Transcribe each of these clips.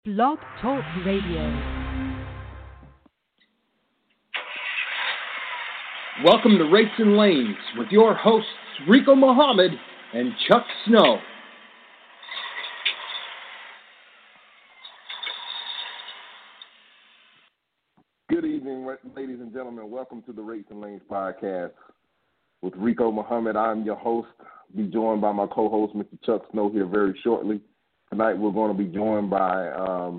Blog Talk Radio. Welcome to Racing Lanes with your hosts Rico Muhammad and Chuck Snow. Good evening, ladies and gentlemen. Welcome to the Racing Lanes podcast with Rico Muhammad. I'm your host. Be joined by my co-host, Mr. Chuck Snow, here very shortly. Tonight we're going to be joined by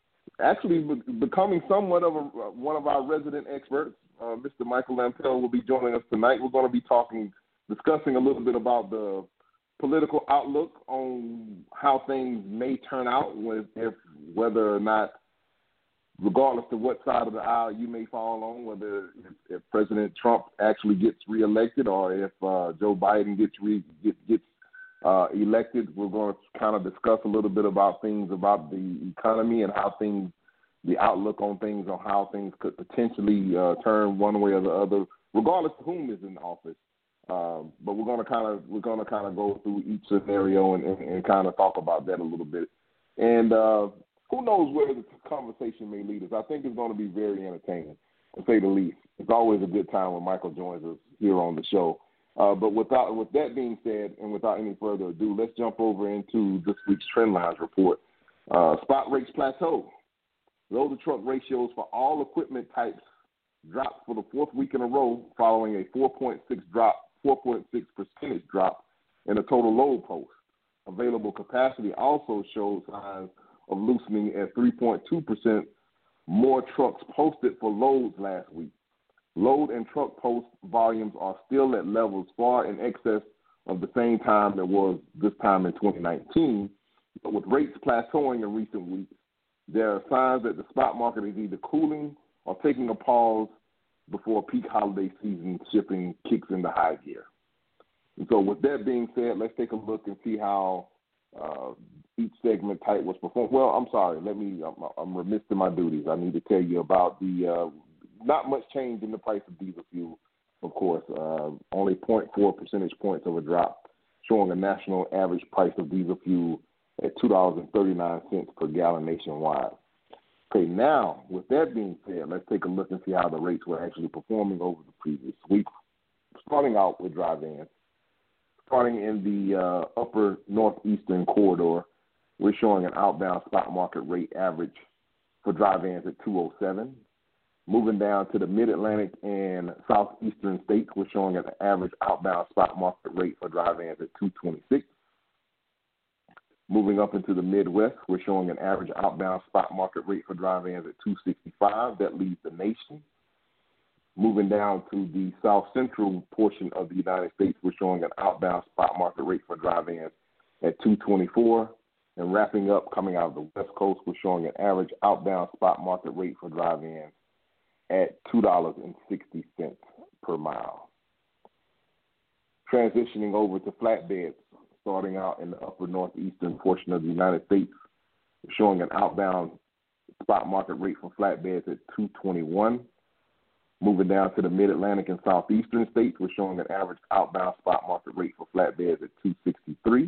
becoming somewhat of one of our resident experts. Mr. Michael Lampel will be joining us tonight. We're going to be discussing a little bit about the political outlook on how things may turn out, whether or not, regardless of what side of the aisle you may fall on, whether if President Trump actually gets reelected or if Joe Biden gets elected. We're going to kind of discuss a little bit about things about the economy and the outlook on things, on how things could potentially turn one way or the other, regardless of whom is in office. But we're going to kind of go through each scenario and kind of talk about that a little bit. And who knows where the conversation may lead us? I think it's going to be very entertaining, to say the least. It's always a good time when Michael joins us here on the show. But with that being said, and without any further ado, let's jump over into this week's Trendlines report. Spot rates plateau. Load-to-truck ratios for all equipment types dropped for the fourth week in a row, following a 4.6 percentage drop in the total load post. Available capacity also showed signs of loosening at 3.2% more trucks posted for loads last week. Load and truck post volumes are still at levels far in excess of the same time that was this time in 2019, but with rates plateauing in recent weeks, there are signs that the spot market is either cooling or taking a pause before peak holiday season shipping kicks into high gear. And so with that being said, let's take a look and see how each segment type was performed. Well, I'm sorry. I'm remiss in my duties. I need to tell you about the not much change in the price of diesel fuel, of course. Only 0.4 percentage points of a drop, showing a national average price of diesel fuel at $2.39 per gallon nationwide. Okay, now, with that being said, let's take a look and see how the rates were actually performing over the previous week. Starting out with dry vans. Starting in the upper northeastern corridor, we're showing an outbound spot market rate average for dry vans at 207. Moving down to the mid-Atlantic and southeastern states, we're showing an average outbound spot market rate for dry vans at 226. Moving up into the Midwest, we're showing an average outbound spot market rate for dry vans at 265. That leads the nation. Moving down to the south central portion of the United States, we're showing an outbound spot market rate for dry vans at 224. And wrapping up, coming out of the West Coast, we're showing an average outbound spot market rate for dry vans at $2.60 per mile. Transitioning over to flatbeds, starting out in the upper northeastern portion of the United States, we're showing an outbound spot market rate for flatbeds at 221. Moving down to the mid-Atlantic and southeastern states, we're showing an average outbound spot market rate for flatbeds at 263.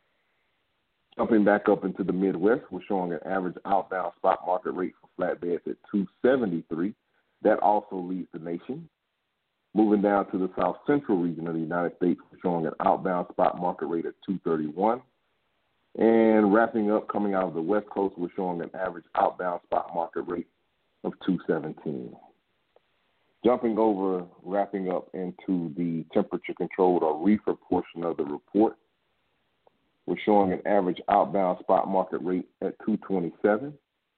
Jumping back up into the Midwest, we're showing an average outbound spot market rate for flatbeds at 273. That also leads the nation. Moving down to the south central region of the United States, we're showing an outbound spot market rate at 231. And wrapping up, coming out of the West Coast, we're showing an average outbound spot market rate of 217. Jumping over, wrapping up into the temperature-controlled or reefer portion of the report, we're showing an average outbound spot market rate at 227.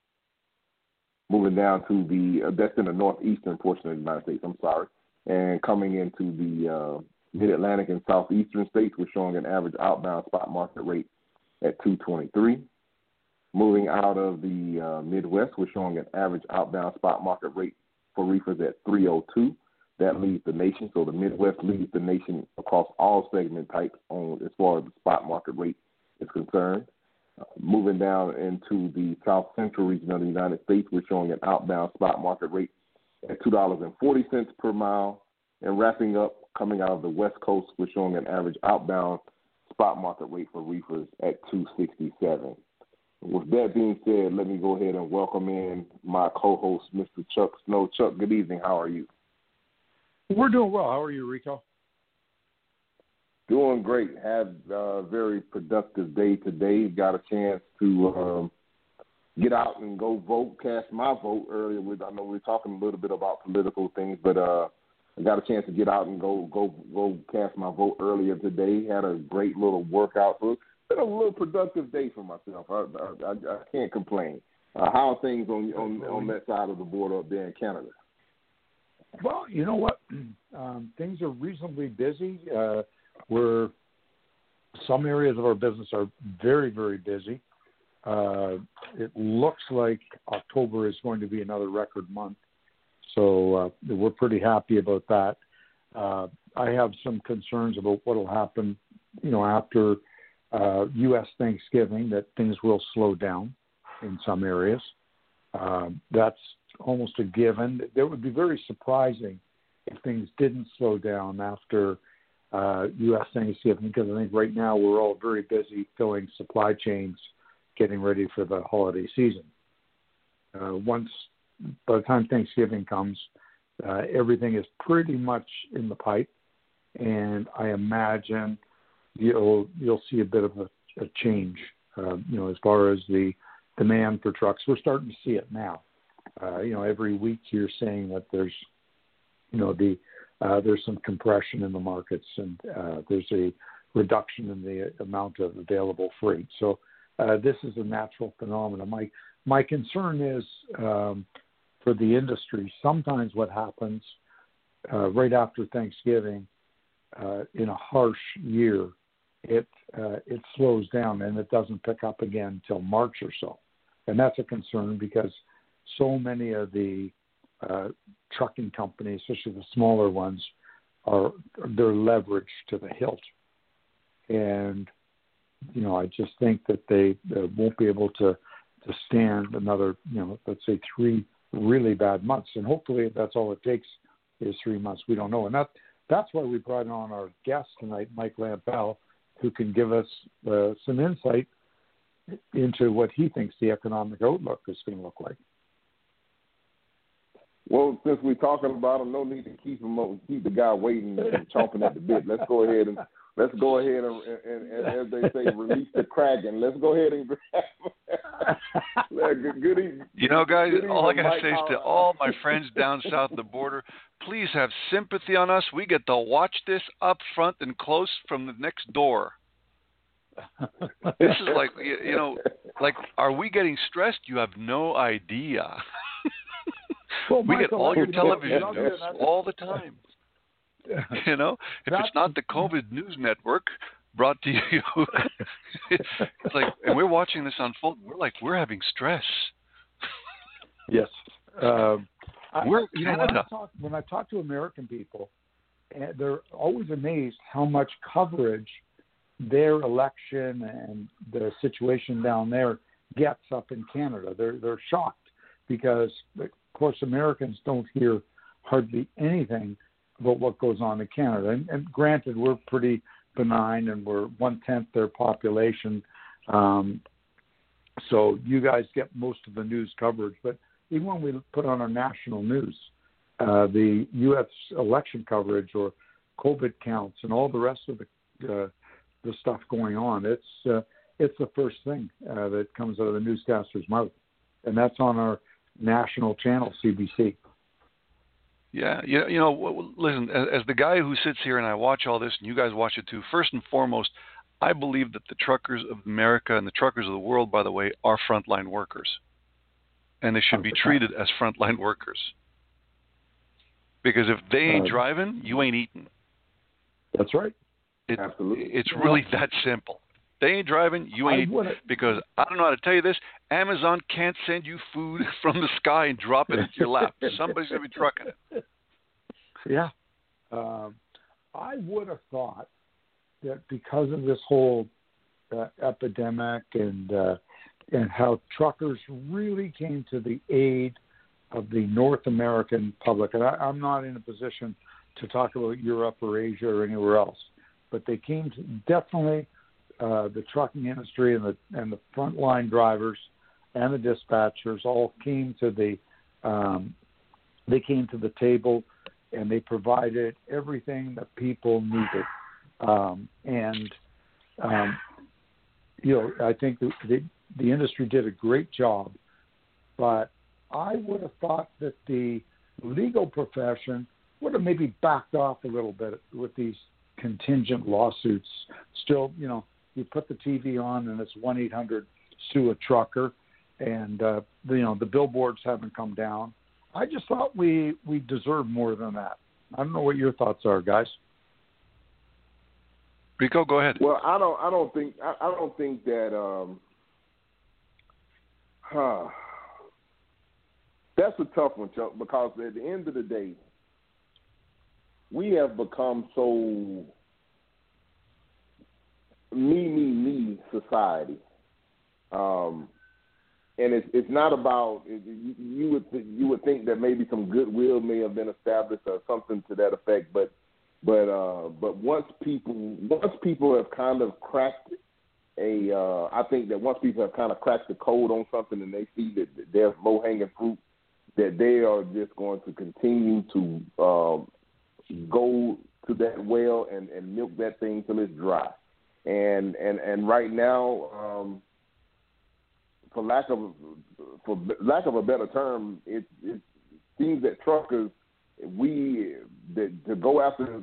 Moving down to that's in the northeastern portion of the United States, And coming into the mid-Atlantic and southeastern states, we're showing an average outbound spot market rate at 223. Moving out of the Midwest, we're showing an average outbound spot market rate for reefers at 302. That leads the nation. So the Midwest leads the nation across all segment types as far as the spot market rate is concerned. Moving down into the south central region of the United States, we're showing an outbound spot market rate at $2.40 per mile. And wrapping up, coming out of the West Coast, we're showing an average outbound spot market rate for reefers at $2.67. With that being said, let me go ahead and welcome in my co-host, Mr. Chuck Snow. Chuck, good evening. How are you? We're doing well. How are you, Rico? Doing great. Had a very productive day today. Got a chance to get out and go vote, cast my vote earlier. I know we were talking a little bit about political things, but I got a chance to get out and go cast my vote earlier today. Had a great little workout. So it's been a little productive day for myself. I can't complain. How are things on that side of the border up there in Canada? Well, you know what? Things are reasonably busy. Some areas of our business are very, very busy. It looks like October is going to be another record month, so we're pretty happy about that. I have some concerns about what will happen, after U.S. Thanksgiving, that things will slow down in some areas. That's almost a given. It would be very surprising if things didn't slow down after U.S. Thanksgiving, because I think right now we're all very busy filling supply chains, getting ready for the holiday season. By the time Thanksgiving comes, everything is pretty much in the pipe, and I imagine you'll see a bit of a change, as far as the demand for trucks. We're starting to see it now. Every week you're saying that there's some compression in the markets, and there's a reduction in the amount of available freight. So this is a natural phenomenon. My concern is for the industry. Sometimes what happens right after Thanksgiving in a harsh year, it slows down and it doesn't pick up again until March or so, and that's a concern because so many of the trucking companies, especially the smaller ones, they're leveraged to the hilt, and I just think that they won't be able to stand another, let's say 3 really bad months, and hopefully that's all it takes is 3 months. We don't know, and that's why we brought on our guest tonight, Mike Lampel, who can give us some insight into what he thinks the economic outlook is going to look like. Well, since we're talking about him, no need to keep the guy waiting and chomping at the bit. Let's go ahead and as they say, release the Kraken. Let's go ahead and grab him. Good evening. Guys, all I got to say is to all my friends down south of the border, please have sympathy on us. We get to watch this up front and close from the next door. This is like, like, are we getting stressed? You have no idea. Well, we get all your television Michael, news all the time. If it's not the COVID News Network brought to you, it's like, and we're watching this unfold. We're having stress. Yes. We're Canada. When I talk to American people, they're always amazed how much coverage their election and the situation down there gets up in Canada. They're shocked because, of course, Americans don't hear hardly anything about what goes on in Canada. And granted, we're pretty benign and we're 1/10 their population. So you guys get most of the news coverage. But even when we put on our national news, the U.S. election coverage or COVID counts and all the rest of the stuff going on, it's the first thing that comes out of the newscaster's mouth. And that's on our national channel, CBC. Yeah, listen, as the guy who sits here and I watch all this, and you guys watch it too, first and foremost, I believe that the truckers of America and the truckers of the world, by the way, are frontline workers. And they should be treated as frontline workers. Because if they ain't driving, you ain't eating. That's right. Absolutely. It's really that simple. They ain't driving, you ain't eating. Because I don't know how to tell you this, Amazon can't send you food from the sky and drop it into your lap. Somebody's going to be trucking it. Yeah. I would have thought that because of this whole epidemic and how truckers really came to the aid of the North American public, and I'm not in a position to talk about Europe or Asia or anywhere else, but they came to definitely the trucking industry and the frontline drivers and the dispatchers all came to the table, and they provided everything that people needed. I think the industry did a great job, but I would have thought that the legal profession would have maybe backed off a little bit with these contingent lawsuits. Still, you put the TV on and it's 1-800-SUE-A-TRUCKER, and the billboards haven't come down. I just thought we deserved more than that. I don't know what your thoughts are, guys. Rico, go ahead. Well, I don't think that that's a tough one, Chuck, because at the end of the day, we have become so me society, and it's not about. You would think that maybe some goodwill may have been established or something to that effect, but once people have kind of cracked I think that once people have kind of cracked the code on something and they see that there's low hanging fruit, that they are just going to continue to go to that well and milk that thing till it's dry. And right now, for lack of a better term, it seems that truckers, to go after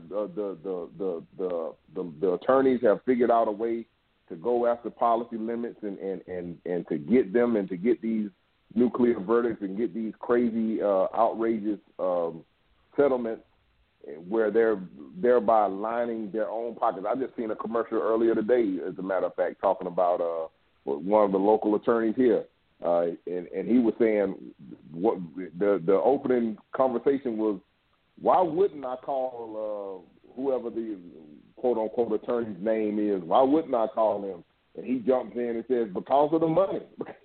the attorneys have figured out a way to go after policy limits and to get them and to get these nuclear verdicts and get these crazy outrageous settlements where they're thereby lining their own pockets. I just seen a commercial earlier today, as a matter of fact, talking about one of the local attorneys here, and he was saying what the opening conversation was, why wouldn't I call whoever the quote-unquote attorney's name is, why wouldn't I call him? And he jumps in and says, because of the money.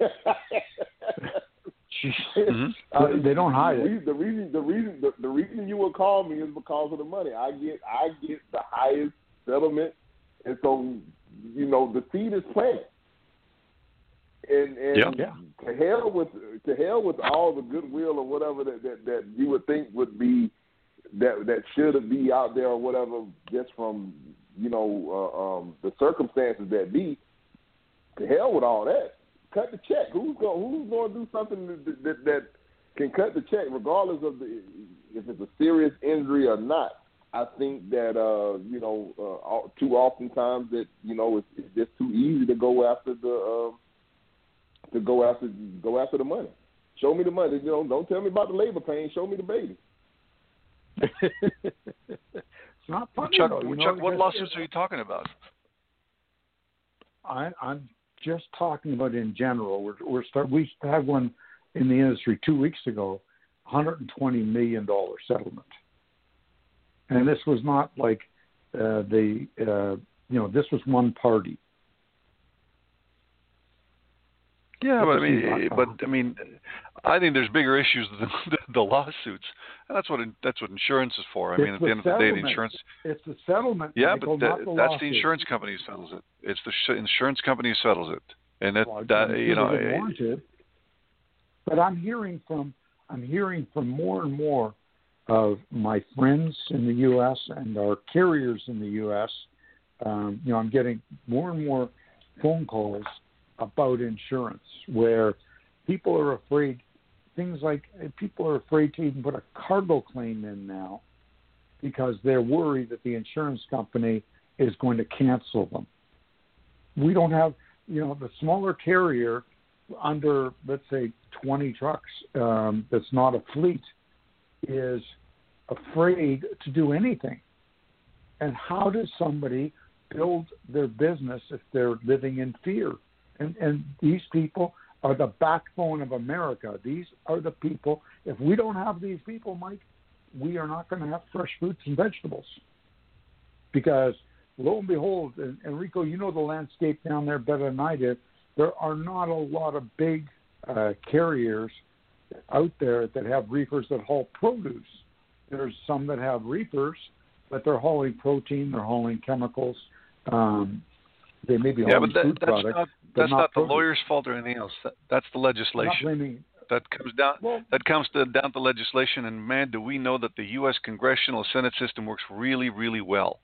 Mm-hmm. They don't hide it. The reason you would call me is because of the money. I get the highest settlement, and so the seed is planted. And to hell with all the goodwill or whatever that you would think would be that should be out there or whatever, just from the circumstances that be. To hell with all that. Cut the check. Who's going to do something that can cut the check, regardless of if it's a serious injury or not? I think that too often times that it's just too easy to go after the money. Show me the money. Don't tell me about the labor pain. Show me the baby. It's not funny. Chuck, what lawsuits are you talking about? I'm just talking about in general. We had one in the industry 2 weeks ago, $120 million settlement, and this was not like this was one party. Yeah, but I think there's bigger issues than the lawsuits, and that's what insurance is for. I mean, at the end of the day, the insurance. It's the settlement. Yeah, Michael, but that's the insurance company who settles it. It's the insurance company who settles it, and warranted. But I'm hearing from more and more of my friends in the U.S. and our carriers in the U.S. I'm getting more and more phone calls about insurance where people are afraid. Things like people are afraid to even put a cargo claim in now because they're worried that the insurance company is going to cancel them. We don't have, the smaller carrier under, let's say, 20 trucks that's not a fleet is afraid to do anything. And how does somebody build their business if they're living in fear? And these people are the backbone of America. These are the people. If we don't have these people, Mike, we are not going to have fresh fruits and vegetables. Because lo and behold, and Rico, you know the landscape down there better than I do, there are not a lot of big carriers out there that have reefers that haul produce. There's some that have reefers, but they're hauling protein, they're hauling chemicals. They may be Yeah, only but food that's products, not but that's not the produce. lawyer's fault or anything else. That's the I'm not legislation. blaming. That comes down. Well, Down to legislation, and man, do we know that the U.S. congressional Senate system works really, really well.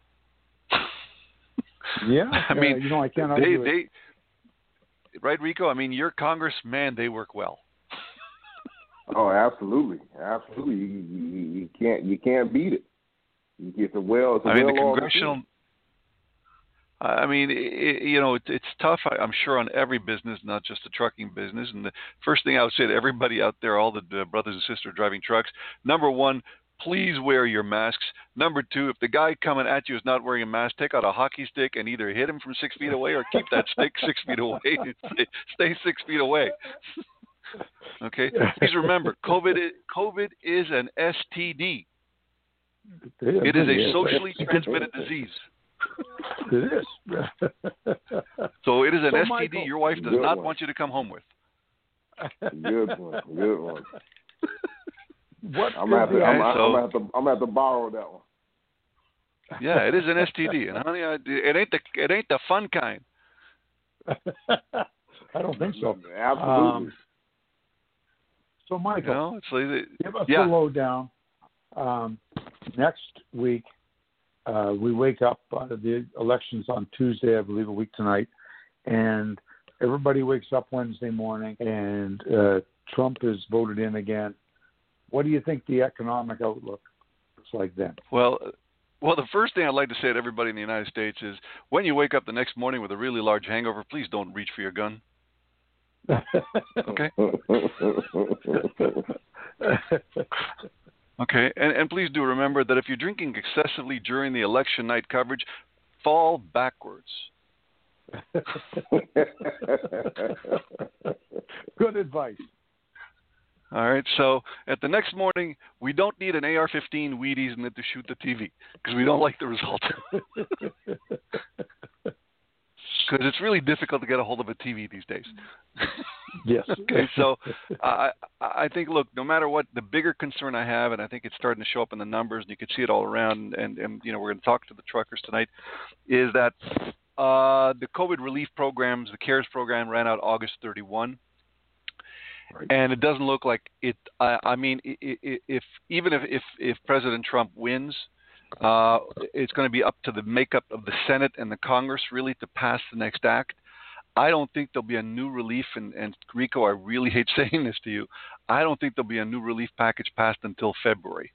yeah. I mean, I can't argue. they right, Rico. I mean, your Congress, man, they work well. Oh, absolutely. You can't beat it. It's a well. I mean, the congressional. I mean, it's tough. I'm sure on every business, not just the trucking business. And the first thing I would say to everybody out there, all the brothers and sisters driving trucks, number one, please wear your masks. Number two, if the guy coming at you is not wearing a mask, take out a hockey stick and either hit him from 6 feet away or keep that stick 6 feet away. Stay 6 feet away. Okay. Please remember, COVID is an STD. It is a socially transmitted disease. It is. So it is an STD Michael, your wife does not want you to come home with. Good one. I'm gonna have to borrow that one. Yeah, it is an STD, and honey, it ain't the fun kind. I don't think so. Absolutely. So Michael, it's like, give us the lowdown. Next week, we wake up. The election's on Tuesday, I believe, a week tonight, and everybody wakes up Wednesday morning, and Trump is voted in again. What do you think the economic outlook looks like then? Well, the first thing I'd like to say to everybody in the United States is, when you wake up the next morning with a really large hangover, please don't reach for your gun. Okay. Okay, and please do remember that if you're drinking excessively during the election night coverage, fall backwards. Good advice. All right, so at the next morning, we don't need an AR-15 Wheaties in it to shoot the TV because we don't like the result. Because it's really difficult to get a hold of a TV these days. Yes. Okay, so I think, look, no matter what, the bigger concern I have, and I think it's starting to show up in the numbers, and you can see it all around, and we're going to talk to the truckers tonight, is that the COVID relief programs, the CARES program, ran out August 31. Right. And it doesn't look like it. I mean, if President Trump wins, it's going to be up to the makeup of the Senate and the Congress really to pass the next act. I don't think there'll be a new relief, and Rico, I really hate saying this to you, I don't think there'll be a new relief package passed until February.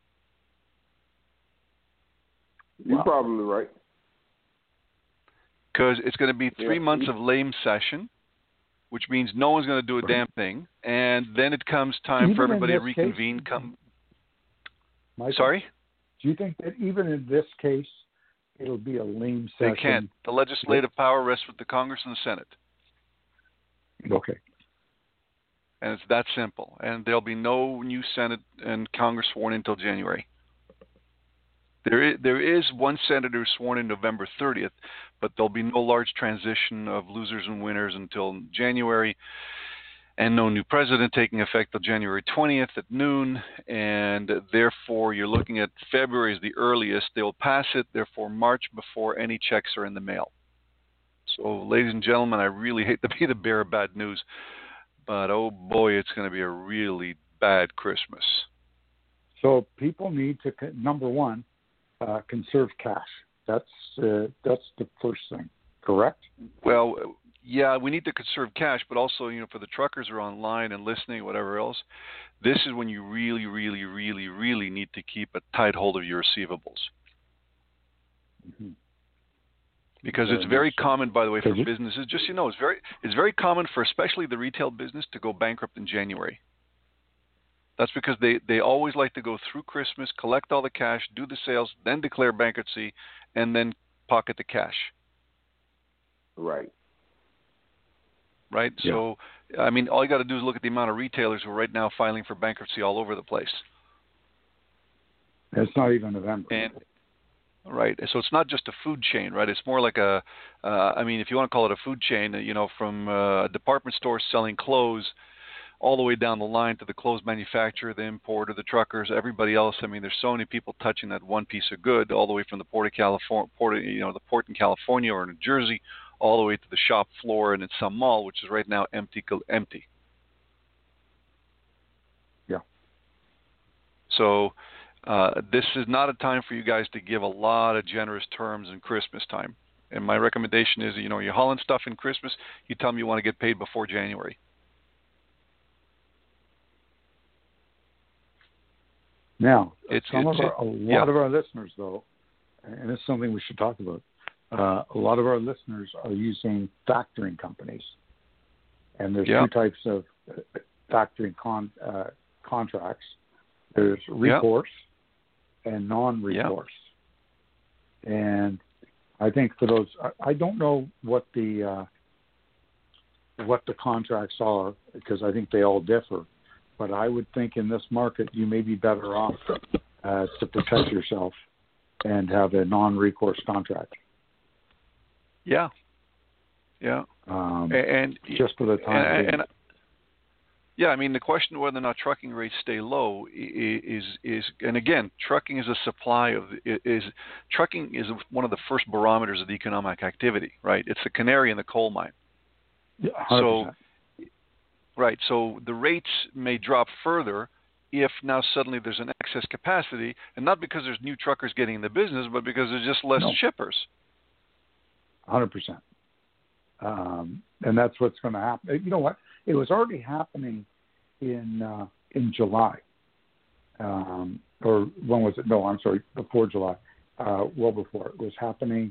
You're probably right. Because it's going to be 3 months of lame session, which means no one's going to do a damn thing, and then it comes time for everybody to reconvene. Michael, Sorry? Do you think that even in this case, it'll be a lame session? They can't. The legislative power rests with the Congress and the Senate. Okay. And it's that simple. And there'll be no new Senate and Congress sworn in until January. There is one senator sworn in November 30th, but there'll be no large transition of losers and winners until January, and no new president taking effect till January 20th at noon, and therefore you're looking at February as the earliest. They'll pass it, therefore March before any checks are in the mail. So, ladies and gentlemen, I really hate to be the bearer of bad news, but oh boy, it's going to be a really bad Christmas. So people need to, number one, conserve cash. That's the first thing, correct? Well, yeah, we need to conserve cash, but also, for the truckers who are online and listening, whatever else, this is when you really, really, really, really need to keep a tight hold of your receivables. Mm-hmm. Because it's very common, by the way, for businesses. Just it's very common for especially the retail business to go bankrupt in January. That's because they always like to go through Christmas, collect all the cash, do the sales, then declare bankruptcy, and then pocket the cash. Right. Right? Yeah. So, I mean, all you got to do is look at the amount of retailers who are right now filing for bankruptcy all over the place. It's not even November. Right. So it's not just a food chain, right? It's more like if you want to call it a food chain, from a department store selling clothes all the way down the line to the clothes manufacturer, the importer, the truckers, everybody else. I mean, there's so many people touching that one piece of good, all the way from the port of California, the port in California or New Jersey, all the way to the shop floor and in some mall, which is right now empty. Yeah. So this is not a time for you guys to give a lot of generous terms in Christmas time. And my recommendation is, you're hauling stuff in Christmas, you tell them you want to get paid before January. Now, a lot of our listeners, though, and it's something we should talk about, a lot of our listeners are using factoring companies. And there's two types of factoring contracts. There's recourse and non-recourse. And I think for those, I don't know what the contracts are, because I think they all differ. But I would think in this market, you may be better off to protect yourself and have a non-recourse contract. Yeah. And just for the time being. Yeah, I mean, the question of whether or not trucking rates stay low is and again, trucking is trucking is one of the first barometers of the economic activity, right? It's the canary in the coal mine. Yeah, 100%. So the rates may drop further if now suddenly there's an excess capacity, and not because there's new truckers getting in the business, but because there's just less shippers. 100%. And that's what's going to happen. You know what? It was already happening in July. Or when was it? No, I'm sorry, before July. Well before. It was happening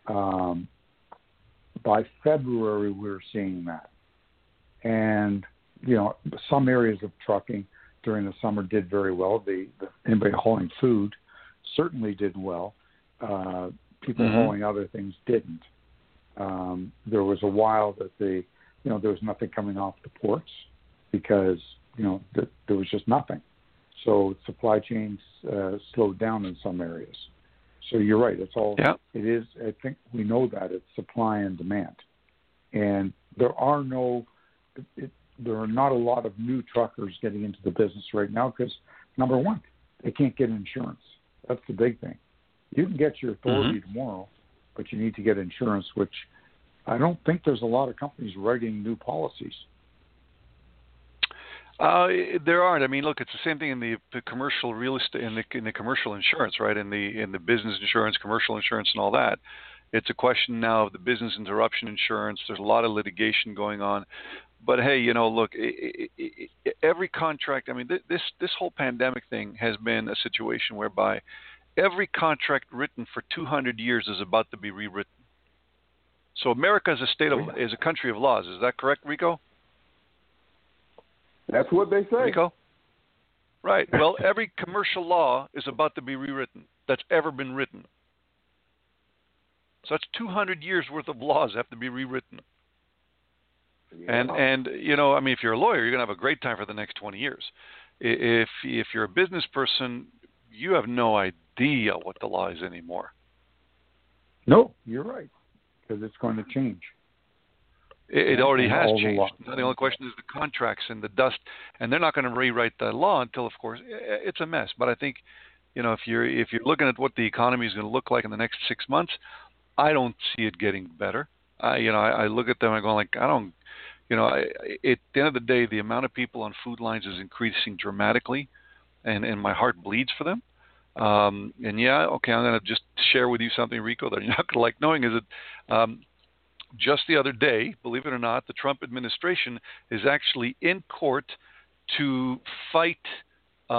by February. We were seeing that. And, some areas of trucking during the summer did very well. Anybody hauling food certainly did well. People hauling other things didn't. There was a while that there was nothing coming off the ports because, there was just nothing. So supply chains slowed down in some areas. So you're right. It's all, it is, I think we know that it's supply and demand. And there are not a lot of new truckers getting into the business right now because, number one, they can't get insurance. That's the big thing. You can get your authority tomorrow, but you need to get insurance, which I don't think there's a lot of companies writing new policies. There aren't. I mean, look, it's the same thing in the commercial real estate, in the commercial insurance, right? In the business insurance, commercial insurance, and all that. It's a question now of the business interruption insurance. There's a lot of litigation going on. But hey, look, every contract. I mean, this whole pandemic thing has been a situation whereby every contract written for 200 years is about to be rewritten. So America is a country of laws. Is that correct, Rico? That's what they say. Rico? Right. Well, every commercial law is about to be rewritten that's ever been written. So that's 200 years worth of laws have to be rewritten. Yeah. And I mean, if you're a lawyer, you're going to have a great time for the next 20 years. If you're a business person, you have no idea what the law is anymore. No, you're right, because it's going to change. It already has changed. The only question is the contracts and the dust, and they're not going to rewrite the law until, of course, it's a mess. But I think, if you're looking at what the economy is going to look like in the next 6 months, I don't see it getting better. I look at them and go like, at the end of the day, the amount of people on food lines is increasing dramatically, and my heart bleeds for them. I'm going to just share with you something, Rico, that you're not going to like knowing, is that just the other day, believe it or not, the Trump administration is actually in court to fight a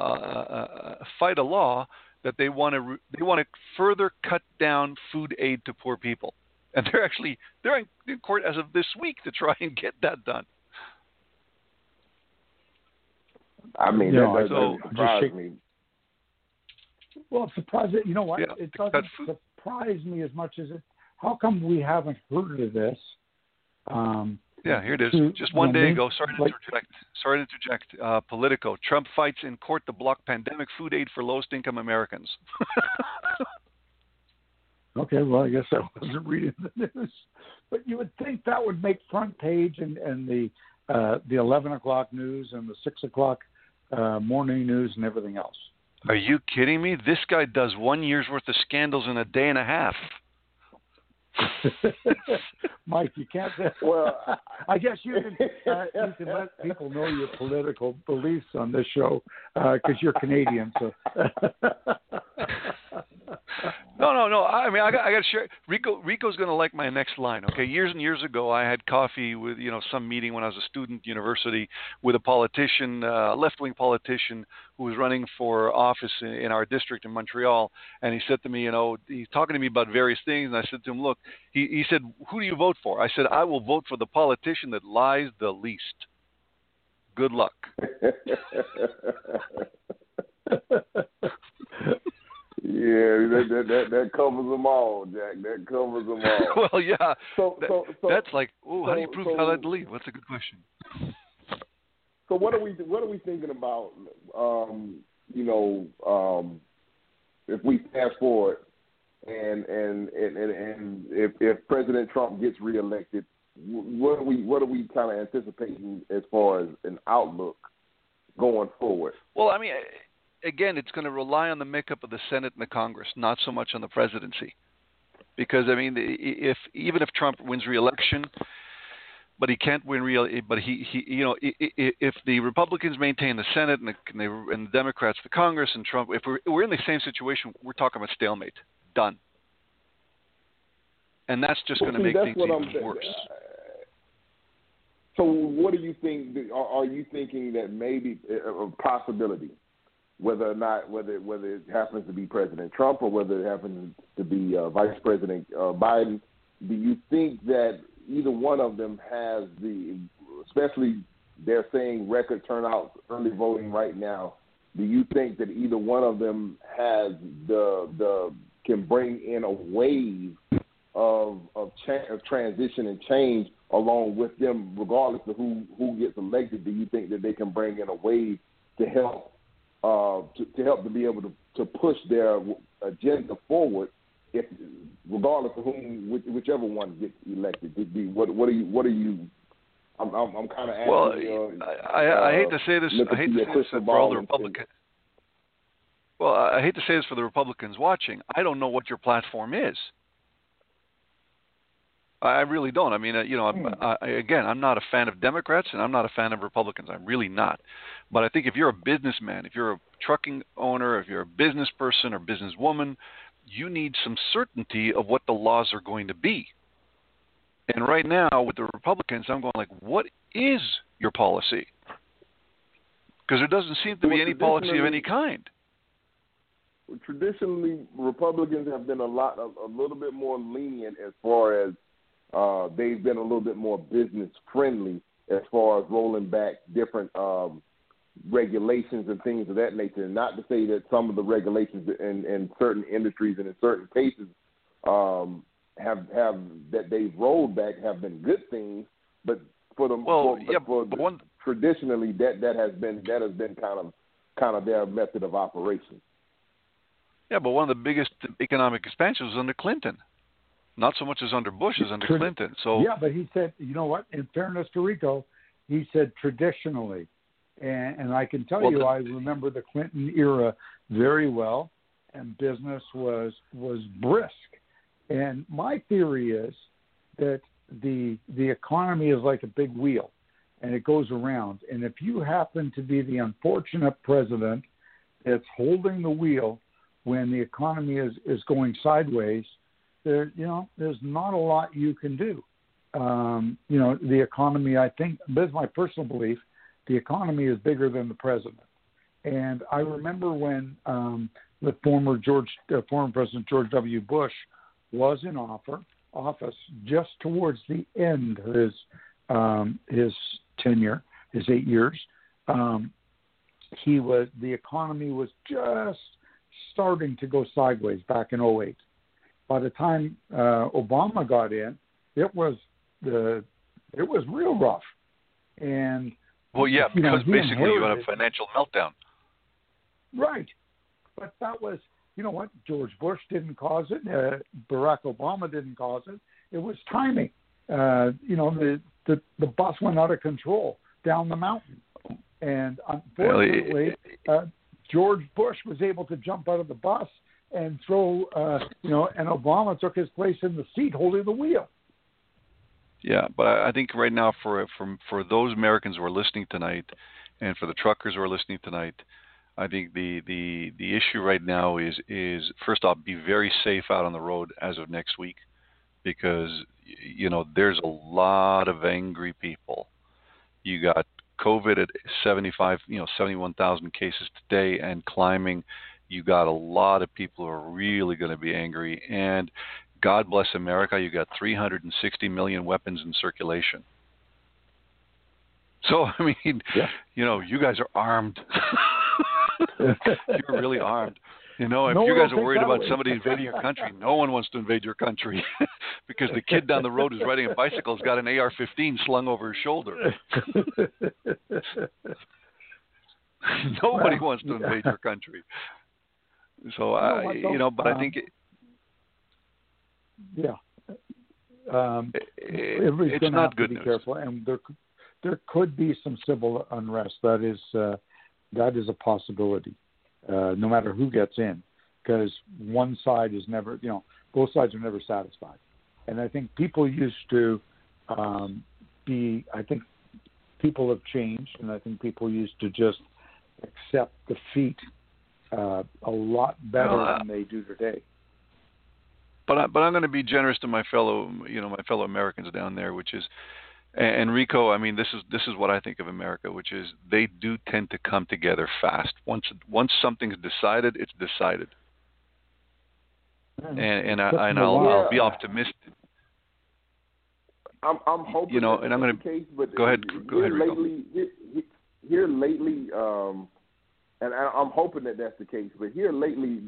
law that they want to further cut down food aid to poor people. And they're in court as of this week to try and get that done. I mean, that doesn't surprise me. Well, it's surprising. You know what? Yeah, it doesn't surprise me as much as it. How come we haven't heard of this? Here it is. Just one day ago. Sorry to interject. Politico. Trump fights in court to block pandemic food aid for lowest-income Americans. Okay, well, I guess I wasn't reading the news. But you would think that would make front page and the the 11 o'clock news and the 6 o'clock morning news and everything else. Are you kidding me? This guy does 1 year's worth of scandals in a day and a half. Mike, you can't. Well, I guess you can let people know your political beliefs on this show because you're Canadian. So. No. I mean, I got to share. Rico's going to like my next line. Okay, years and years ago, I had coffee with some meeting when I was a student at university with a politician, a left-wing politician who was running for office in our district in Montreal, and he said to me, he's talking to me about various things, and I said to him, look, he said, who do you vote for? I said, I will vote for the politician that lies the least. Good luck. Yeah, that covers them all, Jack. That covers them all. Well, yeah. So that's like, how do you prove how that lead? What's a good question? So what are we thinking about? If we fast forward, and if President Trump gets reelected, what are we kind of anticipating as far as an outlook going forward? Well, I mean, again, it's going to rely on the makeup of the Senate and the Congress, not so much on the presidency. Because, I mean, even if Trump wins re-election, but he can't win if the Republicans maintain the Senate and the Democrats the Congress and Trump, if we're in the same situation, we're talking about stalemate. Done. And that's just going to make things even worse. So what do you think? Are you thinking that maybe a possibility, whether it happens to be President Trump or whether it happens to be Vice President Biden, do you think that either one of them has especially they're saying record turnout, early voting right now, do you think that either one of them has can bring in a wave of transition and change along with them, regardless of who gets elected? Do you think that they can bring in a wave to help to be able to push their agenda forward, regardless of whichever one gets elected? What are you? I'm kind of asking. Well, I hate to say this. I hate to say this for all the Republicans. Well, I hate to say this for the Republicans watching. I don't know what your platform is. I really don't. I mean, I'm not a fan of Democrats and I'm not a fan of Republicans. I'm really not. But I think if you're a businessman, if you're a trucking owner, if you're a business person or businesswoman, you need some certainty of what the laws are going to be. And right now with the Republicans, I'm going like, what is your policy? Because there doesn't seem to be any policy of any kind. Traditionally, Republicans have been a little bit more lenient as far as they've been a little bit more business friendly as far as rolling back different regulations and things of that nature. And not to say that some of the regulations in certain industries and in certain cases have that they've rolled back have been good things, but traditionally that has been kind of their method of operation. Yeah, but one of the biggest economic expansions was under Clinton. Not so much as under Bush as under Clinton. So yeah, but he said, you know what? In fairness to Rico, he said traditionally, and I can tell you, I remember the Clinton era very well, and business was brisk. And my theory is that the economy is like a big wheel, and it goes around. And if you happen to be the unfortunate president that's holding the wheel when the economy is going sideways, there's not a lot you can do. The economy, I think, this is my personal belief, the economy is bigger than the president. And I remember when the former President George W. Bush was in office just towards the end of his tenure, his 8 years, the economy was just starting to go sideways back in 2008. By the time Obama got in, it was real rough. And because basically you had a financial meltdown. Right, but that was, what, George Bush didn't cause it. Barack Obama didn't cause it. It was timing. The the bus went out of control down the mountain. And unfortunately, George Bush was able to jump out of the bus and throw, and Obama took his place in the seat holding the wheel. Yeah, but I think right now for those Americans who are listening tonight, and for the truckers who are listening tonight, I think the issue right now is first off, be very safe out on the road as of next week, because there's a lot of angry people. You got COVID at 71,000 cases today and climbing. You got a lot of people who are really going to be angry, and God bless America, you got 360 million weapons in circulation. So, I mean, you guys are armed. You're really armed. If you guys are worried about somebody invading your country, no one wants to invade your country because the kid down the road who's riding a bicycle has got an AR-15 slung over his shoulder. Nobody wants to invade your country. So, but I think... Everybody's going to have to be careful, and there could be some civil unrest. That is a possibility, no matter who gets in, because one side is never, both sides are never satisfied. And I think people used to I think people have changed, and I think people used to just accept defeat a lot better than they do today. But I'm going to be generous to my fellow Americans down there, which is, and Rico, I mean, this is what I think of America, which is they do tend to come together fast. Once something's decided, it's decided. And I'll be optimistic. I'm hoping, and I'm going to case, but go ahead, Rico. Here lately, and I'm hoping that that's the case. But here lately,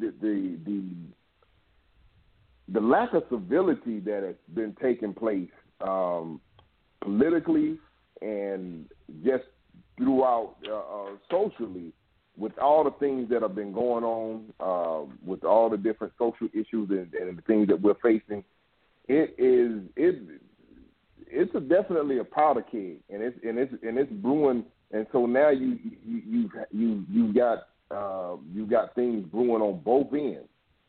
the lack of civility that has been taking place politically and just throughout socially, with all the things that have been going on, with all the different social issues and the things that we're facing, it's definitely a powder keg, and it's brewing. And so now you got things brewing on both ends.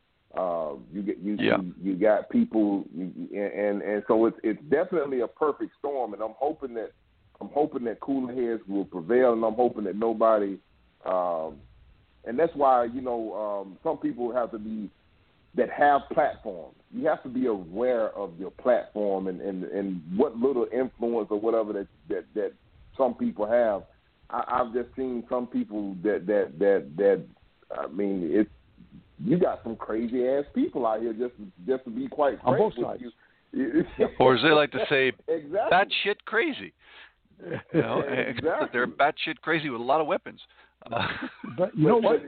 You got people, and so it's definitely a perfect storm, and I'm hoping that cooler heads will prevail, and I'm hoping that nobody, and that's why some people have to be that have platforms. You have to be aware of your platform and what little influence or whatever that some people have. I've just seen some people that I mean it's. You got some crazy ass people out here just to be quite frank on both with sides. You. Or as they like to say, exactly. batshit crazy. Except that they're batshit crazy with a lot of weapons. But you know what?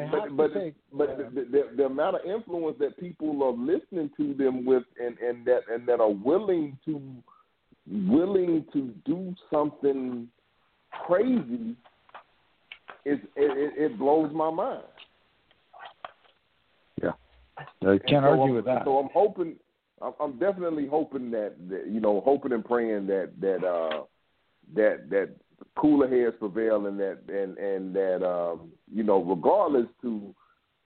The amount of influence that people are listening to them with, and that are willing to do something crazy, it blows my mind. I can't argue with that. So I'm hoping, I'm definitely hoping that hoping and praying that cooler heads prevail, and that regardless to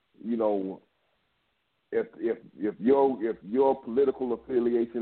if your political affiliation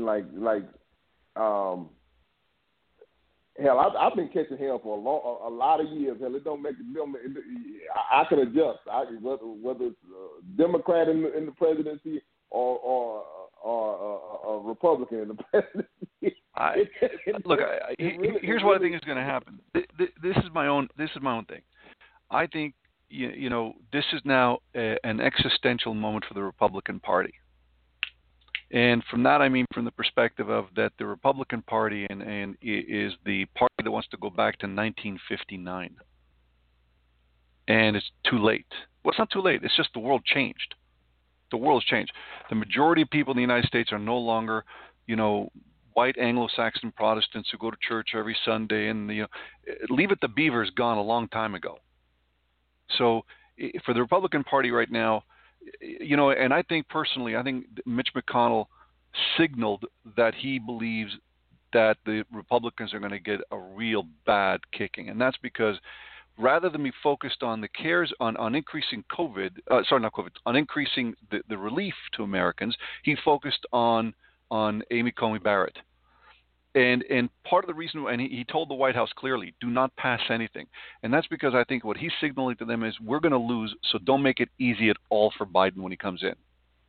hell, I've been catching hell for a lot of years. Hell, it don't make I can adjust. Whether it's a Democrat in the presidency or a Republican in the presidency. Here's what I think is going to happen. This is my own thing. I think this is now an existential moment for the Republican Party. And from that, I mean from the perspective of that the Republican Party and is the party that wants to go back to 1959. And it's too late. Well, it's not too late. It's just the world changed. The world has changed. The majority of people in the United States are no longer, white Anglo-Saxon Protestants who go to church every Sunday. And, Leave It to Beaver is gone a long time ago. So for the Republican Party right now, and I think personally, Mitch McConnell signaled that he believes that the Republicans are going to get a real bad kicking, and that's because rather than be focused on the cares on increasing on increasing the relief to Americans, he focused on Amy Coney Barrett. And part of the reason, and he told the White House clearly, do not pass anything. And that's because I think what he's signaling to them is we're going to lose, so don't make it easy at all for Biden when he comes in.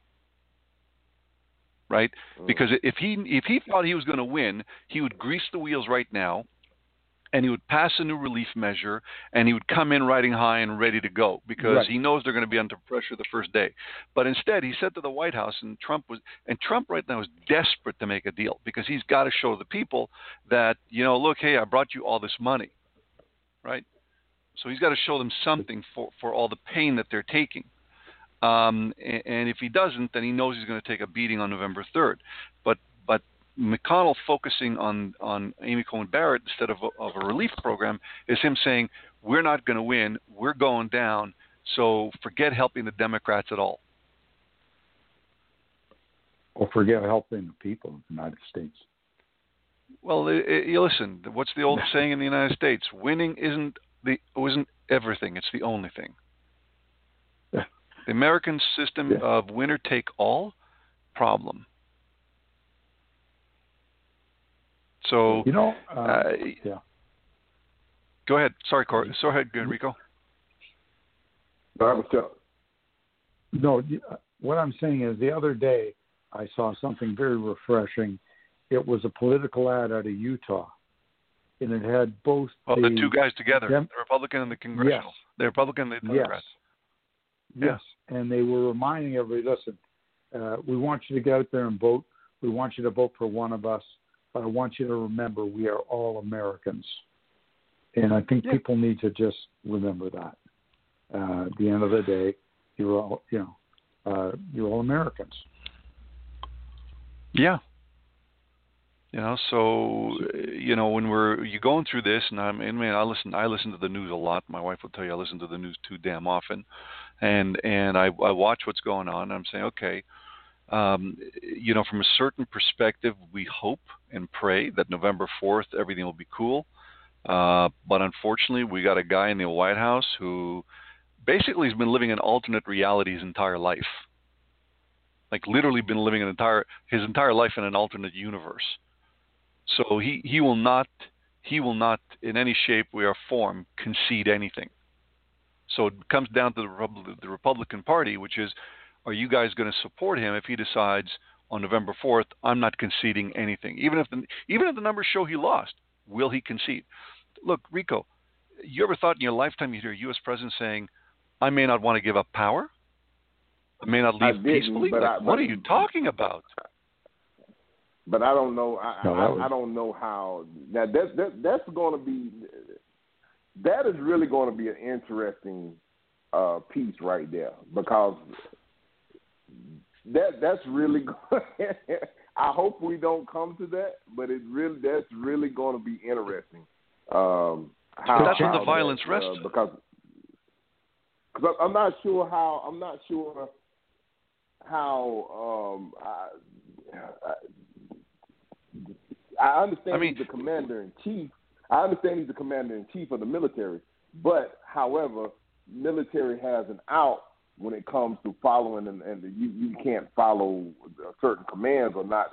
Right? Because if he thought he was going to win, he would grease the wheels right now, and he would pass a new relief measure, and he would come in riding high and ready to go because he knows they're going to be under pressure the first day. But instead, he said to the White House, and Trump right now is desperate to make a deal because he's got to show the people that, look, hey, I brought you all this money, right? So he's got to show them something for all the pain that they're taking. And if he doesn't, then he knows he's going to take a beating on November 3rd. But McConnell focusing on Amy Coney Barrett instead of a relief program is him saying, we're not going to win, we're going down, so forget helping the Democrats at all. Or forget helping the people of the United States. Well, listen, what's the old saying in the United States? Winning isn't everything, it's the only thing. The American system of winner take all, problem. So, Go ahead. Sorry, Corey. Go ahead, Rico. No, what I'm saying is the other day I saw something very refreshing. It was a political ad out of Utah, and it had both the two guys together, the Republican and the Congressional. Yes. The Republican and the Democrats. Yes, and they were reminding everybody, listen, we want you to get out there and vote. We want you to vote for one of us. But I want you to remember we are all Americans. And I think people need to just remember that. At the end of the day, you're all Americans. Yeah. So when you're going through this, and I listen to the news a lot. My wife will tell you I listen to the news too damn often, and I watch what's going on. And I'm saying, okay, from a certain perspective, we hope and pray that November 4th everything will be cool. But unfortunately, we got a guy in the White House who basically has been living an alternate reality his entire life. Like literally been living his entire life in an alternate universe. So he will not in any shape, way, or form concede anything. So it comes down to the Republican Party, which is, are you guys going to support him if he decides on November 4th, I'm not conceding anything? Even if the numbers show he lost, will he concede? Look, Rico, you ever thought in your lifetime you'd hear a U.S. president saying, I may not want to give up power? I may not leave peacefully? What are you talking about? But I don't know. I don't know how. Now that's going to be. That is really going to be an interesting piece right there, because that's really. I hope we don't come to that, but that's really going to be interesting. That's when the violence rests. Because I'm not sure how. I understand he's the commander-in-chief. I understand he's the commander-in-chief of the military. But, however, military has an out when it comes to following, and you can't follow certain commands or not.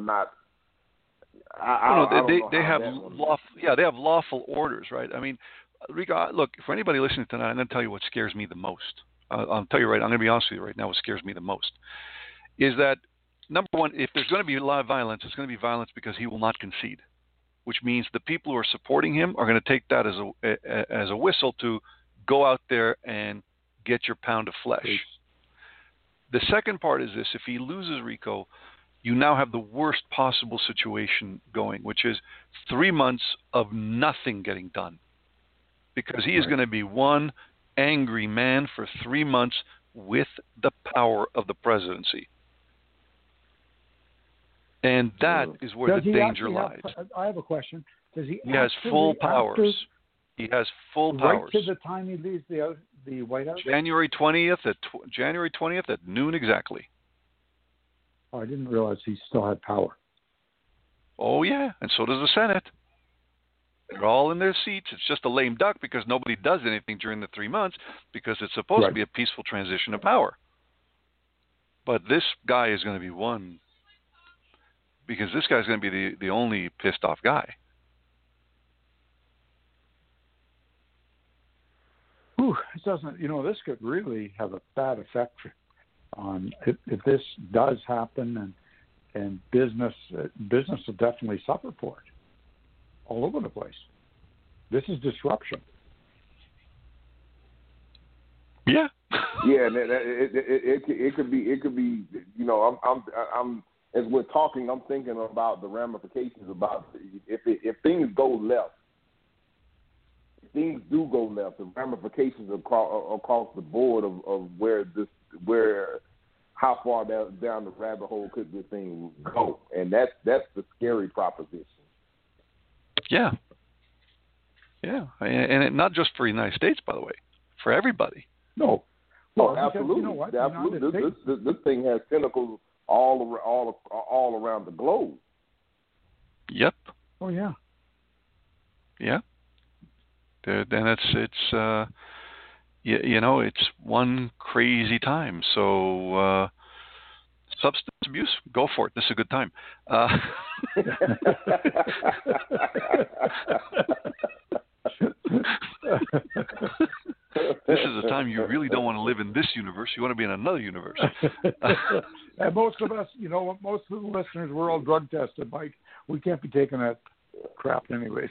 They have lawful orders, right? I mean, Rico, look, for anybody listening tonight, I'm going to tell you what scares me the most. I'll tell you right. I'm going to be honest with you right now. What scares me the most is that, number one, if there's going to be a lot of violence, it's going to be violence because he will not concede, which means the people who are supporting him are going to take that as a whistle to go out there and get your pound of flesh. The second part is this: if he loses, Rico, you now have the worst possible situation going, which is 3 months of nothing getting done, because he is going to be one angry man for 3 months with the power of the presidency. And that is where the danger lies. I have a question. Does he has full powers. He has full powers. Right to the time he leaves the White House? January 20th at noon exactly. Oh, I didn't realize he still had power. Oh, yeah, and so does the Senate. They're all in their seats. It's just a lame duck because nobody does anything during the 3 months because it's supposed to be a peaceful transition of power. But this guy is going to be one because this guy's going to be the only pissed off guy. It doesn't, this could really have a bad effect on if this does happen, and business will definitely suffer for it all over the place. This is disruption. Yeah. Yeah, it could be. I'm as we're talking, I'm thinking about the ramifications about if things go left. If things do go left, the ramifications across the board of how far down the rabbit hole could this thing go, and that's the scary proposition. Yeah. Yeah, and not just for the United States, by the way, for everybody. No. Well, absolutely. Absolutely. This thing has tentacles all around the globe. Yep. Oh yeah. Yeah. Then it's it's one crazy time. So substance abuse, go for it. This is a good time. This is a time you really don't want to live in this universe. You want to be in another universe. And most of us, most of the listeners, we're all drug tested, Mike. We can't be taking that crap anyways.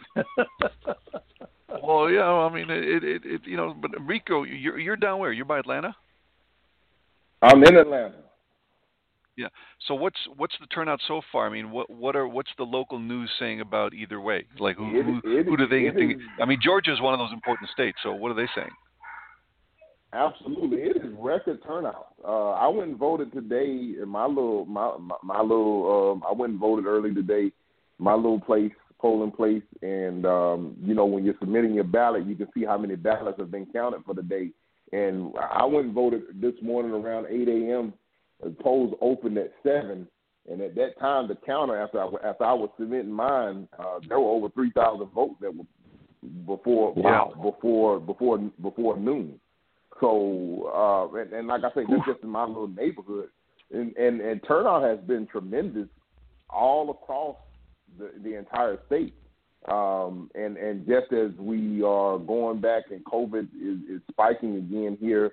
Well, yeah, I mean, but Rico, you're down where? You're by Atlanta? I'm in Atlanta. Yeah. So what's the turnout so far? I mean, what's the local news saying about either way? Like who do they think? I mean, Georgia is one of those important states. So what are they saying? Absolutely, it is record turnout. I went and voted today in my little. I went and voted early today, my little polling place, and when you're submitting your ballot, you can see how many ballots have been counted for the day. And I went and voted this morning around 8 a.m. The polls opened at 7, and at that time, the counter after I was submitting mine, there were over 3,000 votes that were before noon. So, and like I say, that's just in my little neighborhood, and turnout has been tremendous all across the entire state. And just as we are going back and COVID is spiking again here,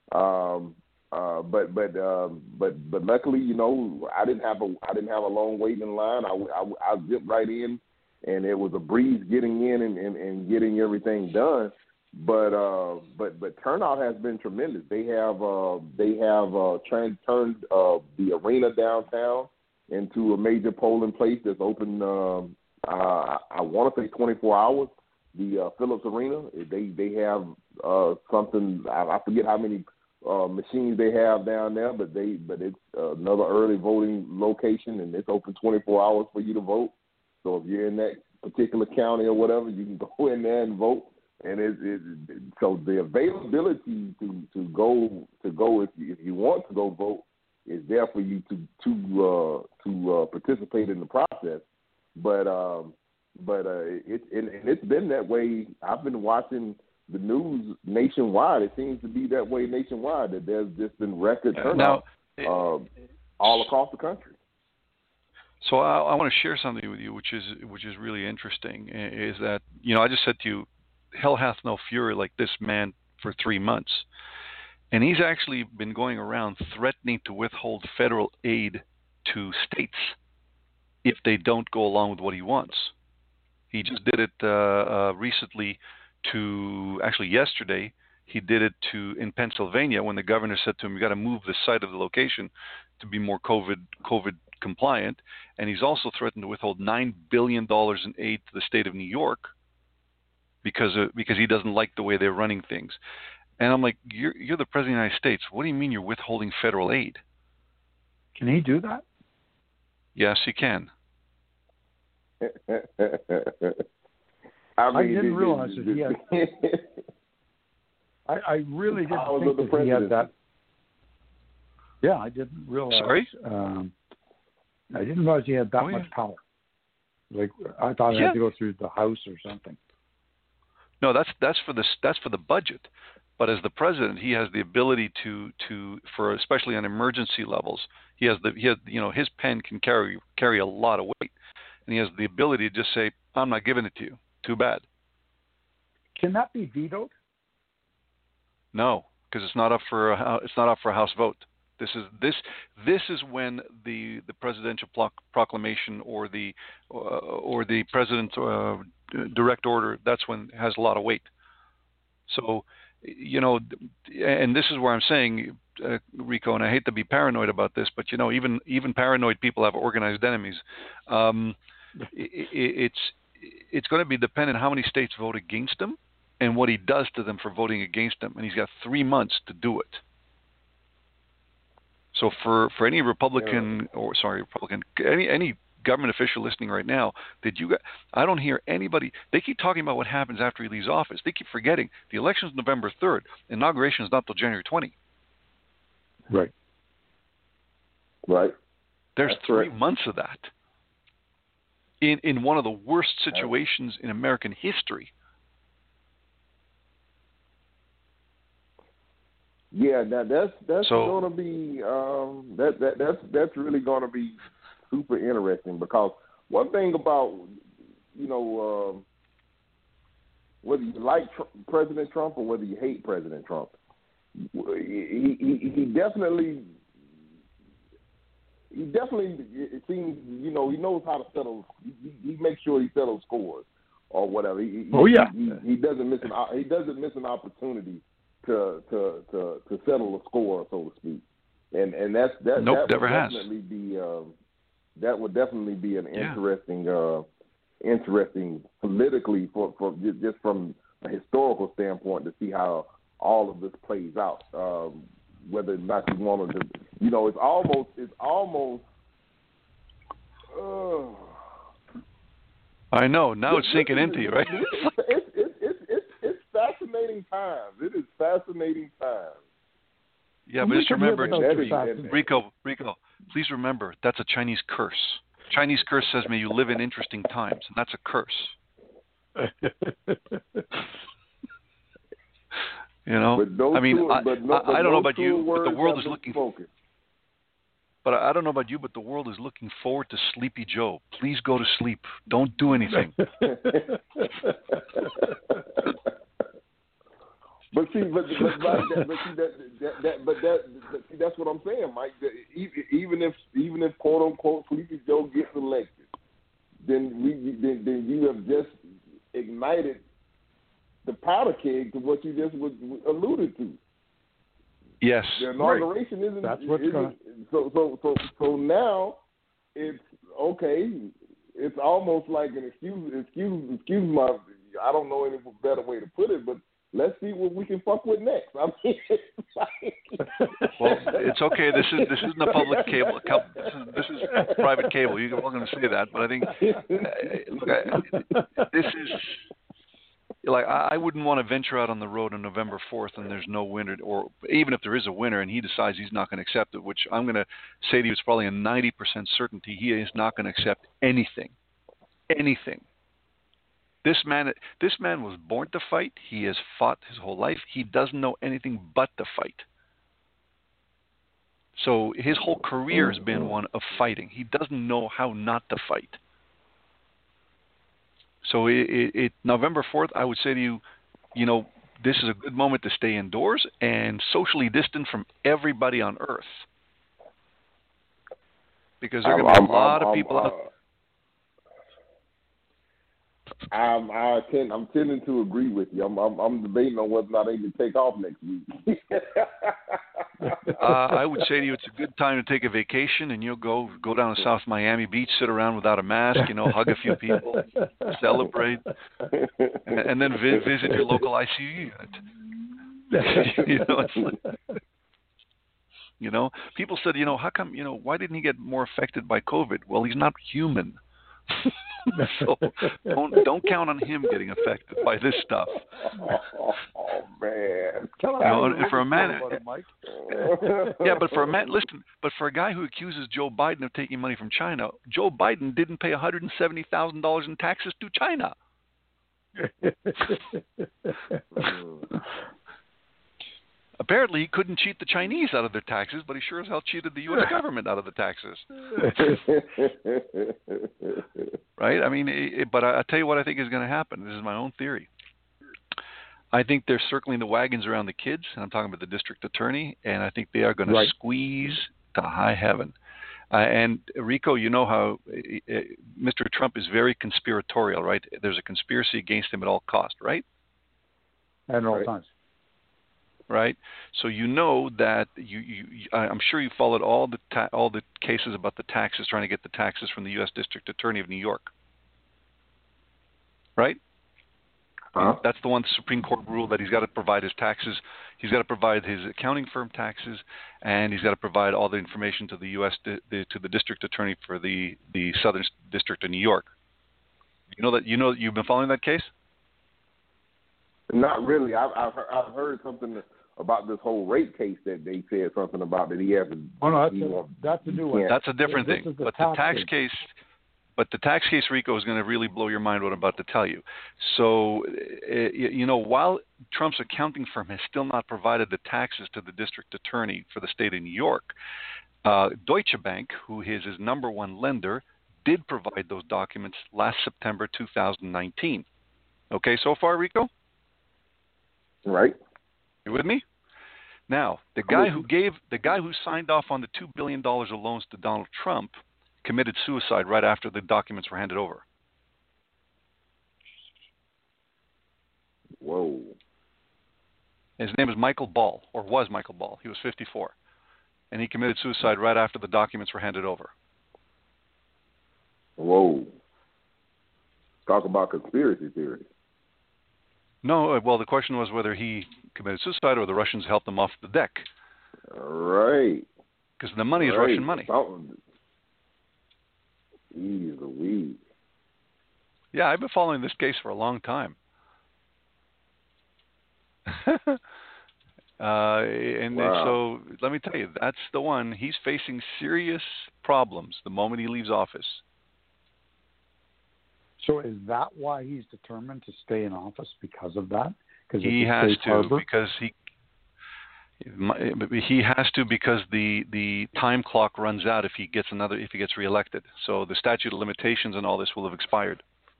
but luckily, I didn't have a long wait in line. I zipped right in, and it was a breeze getting in and getting everything done. But turnout has been tremendous. They have turned the arena downtown into a major polling place that's open. I want to say 24 hours. The Phillips Arena. They have something. I forget how many machines they have down there, but it's another early voting location, and it's open 24 hours for you to vote. So if you're in that particular county or whatever, you can go in there and vote. And so the availability to go if you want to go vote is there for you to participate in the process. But it's been that way. I've been watching the news nationwide. It seems to be that way nationwide, that there's just been record turnout all across the country. So I want to share something with you, which is really interesting. Is that I just said to you, hell hath no fury like this man for 3 months, and he's actually been going around threatening to withhold federal aid to states if they don't go along with what he wants. He just did it recently yesterday, he did it in Pennsylvania when the governor said to him, you got to move the site of the location to be more COVID compliant. And he's also threatened to withhold $9 billion in aid to the state of New York because he doesn't like the way they're running things. And I'm like, you're the president of the United States. What do you mean you're withholding federal aid? Can he do that? Yes, he can. I didn't realize that he had. I really didn't think that he had that. Yeah, I didn't realize. Sorry? I didn't realize he had that much power. Like I thought it had to go through the House or something. No, that's for the budget. But as the president, he has the ability to for especially on emergency levels, he has his pen can carry a lot of weight, and he has the ability to just say, "I'm not giving it to you. Too bad." Can that be vetoed? No, because it's not up for a House vote. This is when the presidential proclamation or the president's direct order, that's when it has a lot of weight. So, and this is where I'm saying, Rico, and I hate to be paranoid about this, but even paranoid people have organized enemies. It's going to be dependent how many states vote against him and what he does to them for voting against him, and he's got 3 months to do it. So for any Republican any government official listening right now, I don't hear anybody. They keep talking about what happens after he leaves office. They keep forgetting the election's November 3rd. Inauguration is not till January 20. Right. There's That's 3 correct. months of that. In one of the worst situations in American history. Yeah, now that's So- going to be that's really going to be super interesting, because one thing about whether you like President Trump or whether you hate President Trump, he definitely it seems he knows how to settle. He makes sure he settles scores or whatever. He doesn't miss an opportunity to settle a score, so to speak, and that never has. That would definitely be an interesting politically for just from a historical standpoint to see how all of this plays out. Whether or not you want to, it's almost. I know. Now it's sinking into you, right? It's fascinating times. It is fascinating times. Yeah, but just remember, Fascinating. Rico, please remember, that's a Chinese curse. Chinese curse says, may you live in interesting times, and that's a curse. I don't know about you, but the world is looking. But I don't know about you, but the world is looking forward to Sleepy Joe. Please go to sleep. Don't do anything. But that's what I'm saying, Mike. Even if quote unquote Sleepy Joe gets elected, then you have just ignited the powder keg to what you just alluded to. Yes. The inauguration isn't. That's what's going. So now it's okay. It's almost like an excuse my. I don't know any better way to put it, but let's see what we can fuck with next. I mean, well, it's okay. This isn't a public cable. This is private cable. You're welcome to say that, but I think this is. Like, I wouldn't want to venture out on the road on November 4th and there's no winner, or even if there is a winner and he decides he's not going to accept it, which I'm going to say to you, it's probably a 90% certainty he is not going to accept anything. Anything. This man was born to fight. He has fought his whole life. He doesn't know anything but to fight. So his whole career has been one of fighting. He doesn't know how not to fight. So November 4th, I would say to you, this is a good moment to stay indoors and socially distant from everybody on Earth. Because there are going to be a lot of people out there. I'm tending to agree with you. I'm debating on whether or not I even take off next week. I would say to you, it's a good time to take a vacation, and you'll go down to South Miami Beach, sit around without a mask, hug a few people, celebrate, and then visit your local ICU unit. People said, how come, why didn't he get more affected by COVID? Well, he's not human. So don't count on him getting affected by this stuff. Oh man! And for a man, Yeah, but for a man, listen. But for a guy who accuses Joe Biden of taking money from China, Joe Biden didn't pay $170,000 in taxes to China. Apparently, he couldn't cheat the Chinese out of their taxes, but he sure as hell cheated the U.S. government out of the taxes. Right? I mean, but I'll tell you what I think is going to happen. This is my own theory. I think they're circling the wagons around the kids, and I'm talking about the district attorney, and I think they are going to squeeze to high heaven. And Rico, you know how Mr. Trump is very conspiratorial, right? There's a conspiracy against him at all cost, right? At all times. Right, so you know that I'm sure you followed all the cases about the taxes, trying to get the taxes from the U.S. District Attorney of New York, right? That's the one the Supreme Court ruled that he's got to provide his taxes, he's got to provide his accounting firm taxes, and he's got to provide all the information to the U.S. to the District Attorney for the Southern District of New York. You've been following that case? Not really. I've heard something about this whole rape case that they said something about that he has. That's a new one. That's a different thing. But the tax case, Rico, is going to really blow your mind what I'm about to tell you. So, while Trump's accounting firm has still not provided the taxes to the district attorney for the state of New York, Deutsche Bank, who is his number one lender, did provide those documents last September 2019. Okay, so far, Rico? Right. You with me? Now, the guy who signed off on the $2 billion of loans to Donald Trump committed suicide right after the documents were handed over. Whoa. His name is Michael Ball, or was Michael Ball. He was 54. And he committed suicide right after the documents were handed over. Whoa. Talk about conspiracy theory. No, well, the question was whether he committed suicide or the Russians helped him off the deck. Right. Because the money is Russian money. Jeez Louise. Yeah, I've been following this case for a long time. And so let me tell you, that's the one. He's facing serious problems the moment he leaves office. So is that why he's determined to stay in office, because of that? Because he has to, because he has to, because the time clock runs out if he gets reelected. So the statute of limitations and all this will have expired.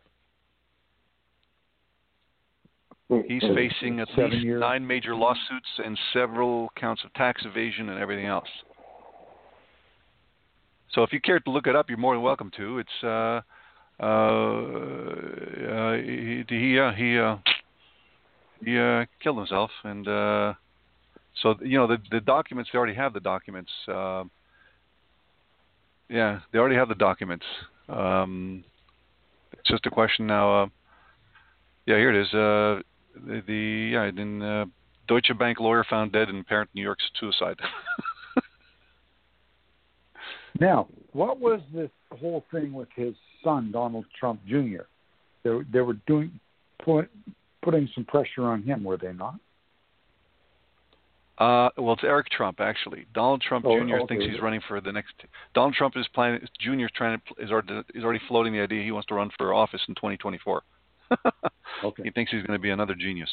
He's facing at least 9 major lawsuits and several counts of tax evasion and everything else. So if you care to look it up, you're more than welcome to. It's he killed himself, and so the documents, they already have the documents. They already have the documents. It's just a question now. Here it is. Deutsche Bank lawyer found dead in apparent New York suicide. Now, what was this whole thing with his son, Donald Trump Jr.? They were putting some pressure on him, were they not? Well, it's Eric Trump, actually. Donald Trump Jr. thinks he's running for the next. Donald Trump is planning. Jr. is already floating the idea he wants to run for office in 2024. Okay. He thinks he's going to be another genius.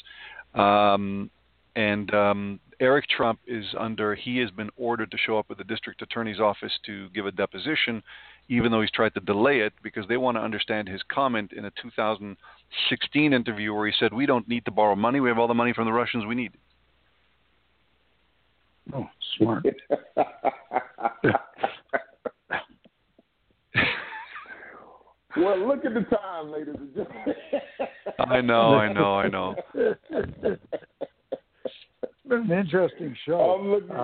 Eric Trump he has been ordered to show up at the district attorney's office to give a deposition, even though he's tried to delay it because they want to understand his comment in a 2016 interview where he said, "We don't need to borrow money. We have all the money from the Russians we need." Oh, smart. Well, look at the time, ladies and gentlemen. I know. Been an interesting show. I'm looking.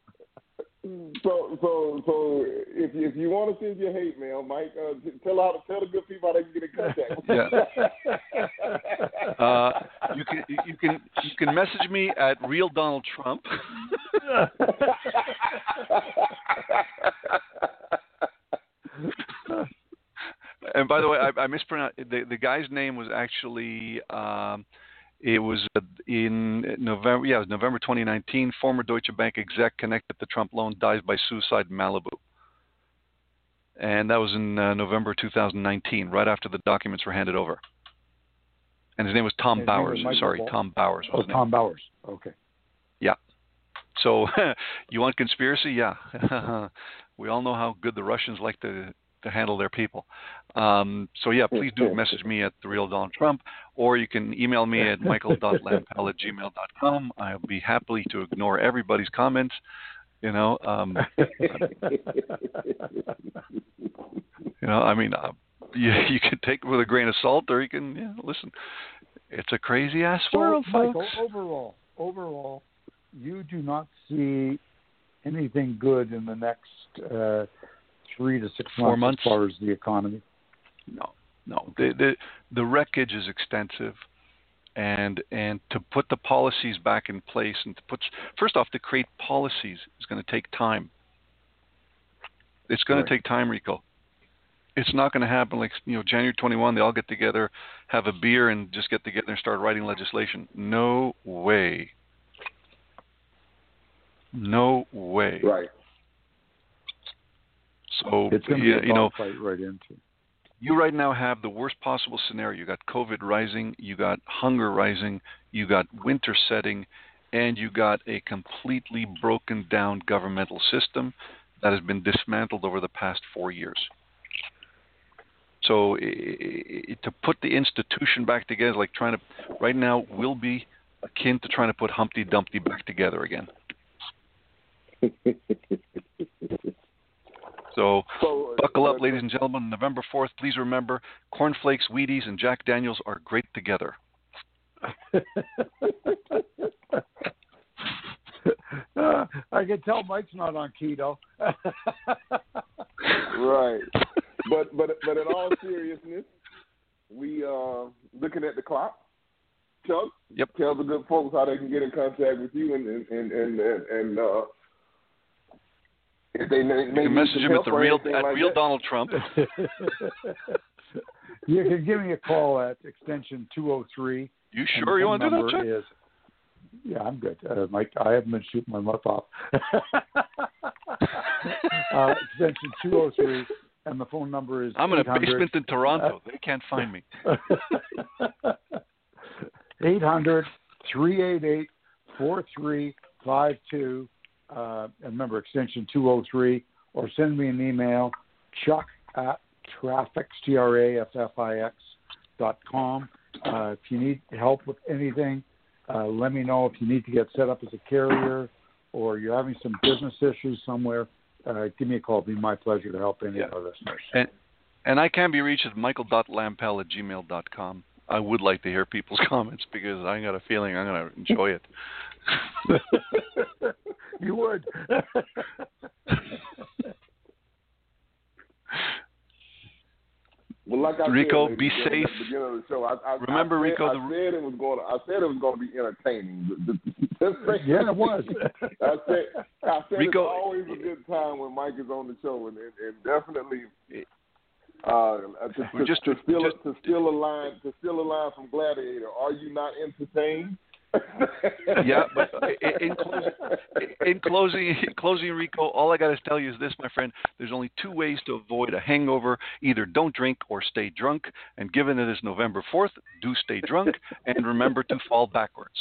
So if you want to send your hate mail, Mike, tell the good people how they can get in contact. You can message me at Real Donald Trump. And by the way, I mispronounced the guy's name was actually It was in November. Yeah, it was November 2019. Former Deutsche Bank exec connected to Trump loan dies by suicide in Malibu. And that was in November 2019, right after the documents were handed over. And his name was Tom Bowers. Sorry, Tom Bowers. Oh, Tom Bowers. Okay. Yeah. So you want conspiracy? Yeah. We all know how good the Russians like to handle their people. So yeah, please do message me at The Real Donald Trump, or you can email me at michael.lampel@gmail.com. I'll be happy to ignore everybody's comments. You know, I mean, you can take it with a grain of salt, or you can listen. It's a crazy ass world, folks. Michael, overall, you do not see anything good in the next 3 to 6 months as far as the economy? No. The wreckage is extensive, and to put the policies back in place, and first off, to create policies is going to take time. It's going to take time, Rico. It's not going to happen like January 21. They all get together, have a beer, and just get together and start writing legislation. No way. No way. Right. So it's going to be a fight right into. You right now have the worst possible scenario. You got COVID rising, you got hunger rising, you got winter setting, and you got a completely broken down governmental system that has been dismantled over the past 4 years. So to put the institution back together, like trying to, right now, will be akin to trying to put Humpty Dumpty back together again. So buckle up, ladies and gentlemen. November 4th, please remember, cornflakes, Wheaties, and Jack Daniels are great together. I can tell Mike's not on keto. Right. But in all seriousness, we looking at the clock. Chuck, yep. Tell the good folks how they can get in contact with you and if they you can message him at Real Donald Trump. You can give me a call at extension 203. You sure you want to do that, Chuck? Yeah, I'm good. Mike, I haven't been shooting my mouth off. Extension 203, and the phone number is I'm in a basement in Toronto. They can't find me. 800-388-4352. And remember, extension 203, or send me an email, chuck@traffix.com. If you need help with anything, let me know. If you need to get set up as a carrier or you're having some business issues somewhere, give me a call. It'll be my pleasure to help any of our listeners. And I can be reached at michael.lampel@gmail.com. I would like to hear people's comments because I got a feeling I'm going to enjoy it. You would. Well, like I Rico, said, be safe. At the beginning of the show, Remember, Rico, I said it was going to be entertaining. Yeah, it was. I said Rico, it's always a good time when Mike is on the show, and definitely to steal a line from Gladiator. Are you not entertained? Yeah, but in closing, Rico, all I got to tell you is this, my friend. There's only 2 ways to avoid a hangover. Either don't drink or stay drunk. And given it is November 4th, do stay drunk and remember to fall backwards.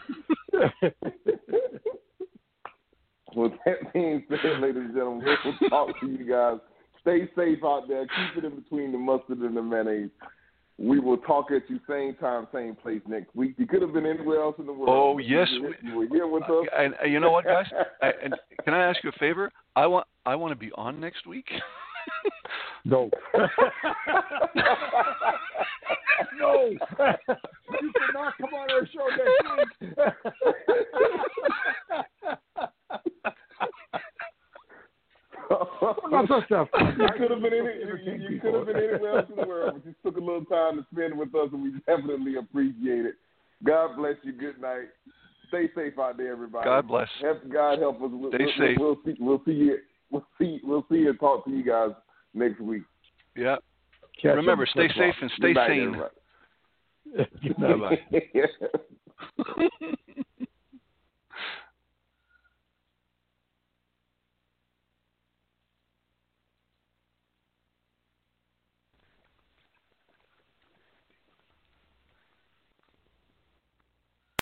Well, that being said, ladies and gentlemen, we'll talk to you guys. Stay safe out there. Keep it in between the mustard and the mayonnaise. We will talk at you same time, same place next week. You could have been anywhere else in the world. Oh, yes. You were here with us. And you know what, guys? Can I ask you a favor? I want to be on next week. No. No. You cannot come on our show next week. You could have been anywhere else in the world, but you took a little time to spend with us, and we definitely appreciate it. God bless you. Good night. Stay safe out there, everybody. God bless. God help us. Stay safe. We'll see you and talk to you guys next week. Yeah. Remember, stay safe and stay sane. Bye-bye.